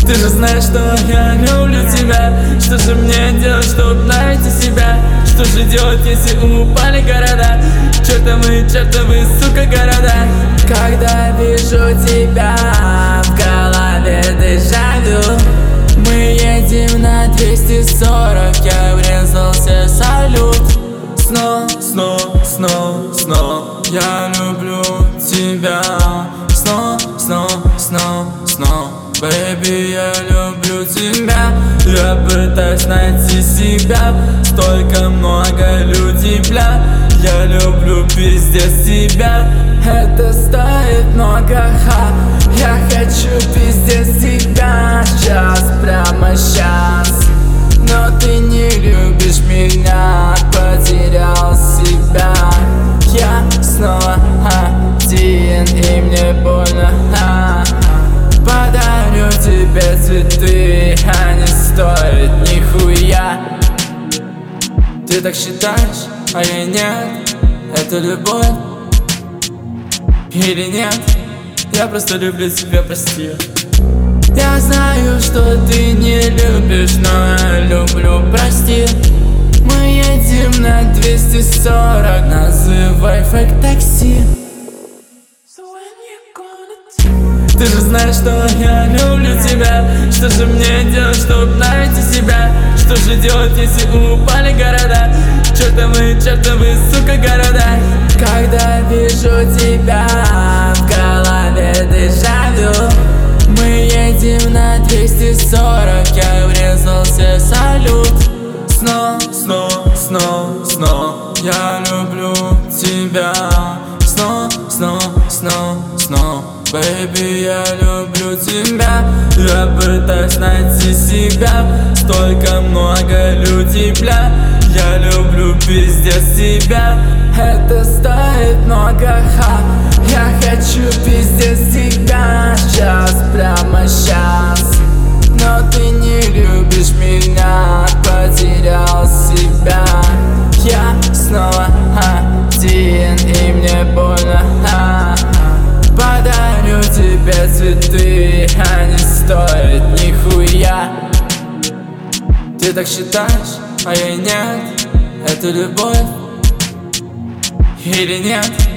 Ты же знаешь, что я люблю тебя. Что же мне делать, чтобы найти себя? Что же делать, если упали города? Чертовы, сука, города. Когда вижу тебя, в голове дежавю. Мы едем на 240, я врезался в салют. Снова, я люблю тебя. Снова, baby, я люблю тебя. Я пытаюсь найти себя. Столько много людей, бля. Я люблю пиздец тебя. Это стоит много, ха. Я хочу пиздец тебя. Сейчас, прямо сейчас. Но ты не любишь меня. Потерял себя. Я снова один, и мне больно, Подарю тебе цветы, они стоят нихуя. Ты так считаешь, а я нет? Это любовь или нет? Я просто люблю тебя, прости. Я знаю, что ты не любишь, но я люблю, прости. Мы едем на 240, называй фэк такси. Ты же знаешь, что я люблю тебя. Что же мне делать, чтобы найти себя? Что же делать, если упали города? Чертовы, сука, города. Когда вижу тебя, в голове дежавю. Мы едем на 240, я врезался в салют. Снова, я люблю тебя. Снова, baby, я люблю тебя. Я пытаюсь найти себя. Столько много людей, бля. Я люблю пиздец тебя. Это стоит много, ха. Я хочу пиздец тебя. Сейчас, прямо сейчас. Но ты не любишь меня. Потерял себя. Я снова один, и мне больно, Подарю тебе цветы, они стоят нихуя. Ты так считаешь, а я нет? Это любовь или нет?